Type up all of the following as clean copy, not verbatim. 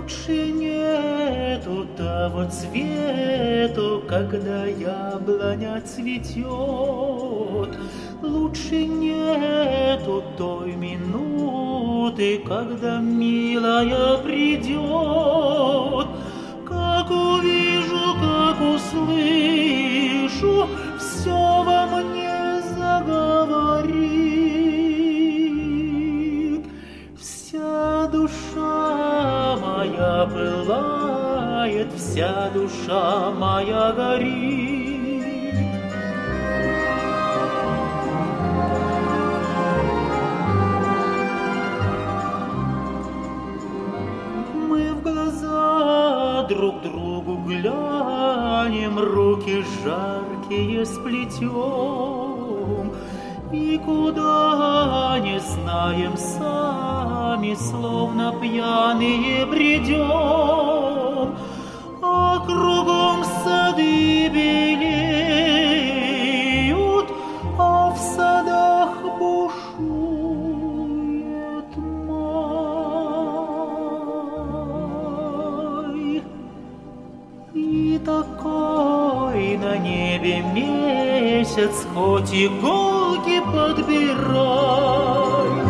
Лучше нету того цвету, когда яблоня цветет. Лучше нету той минуты, когда милая придет. Как увижу, как услышу, все во мне заговорит. Вся душа моя пылает, вся душа моя горит. Мы в глаза друг другу глянем, руки жаркие сплетем, и куда не знаем сами, словно пьяные бредем, а кругом сады белеют, а в садах бушует май. И такой на небе месяц, хоть иголки подбирай.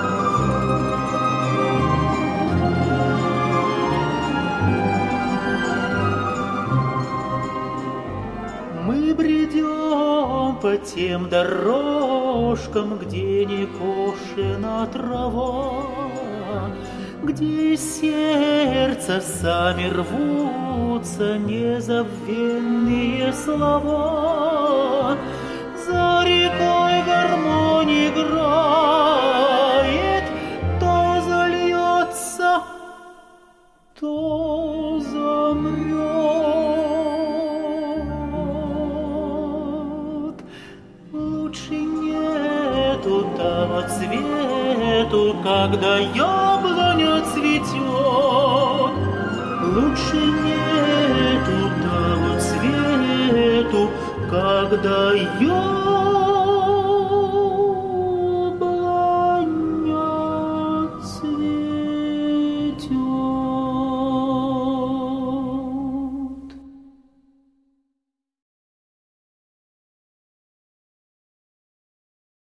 Мы бредем по тем дорожкам, где не кошена трава, где из сердца сами рвутся незабвенные слова. За рекой гармонь играет, то зальется, то замрет. Лучше нету того цвету, когда яблоня цветет. Лучше нету того цвету, когда я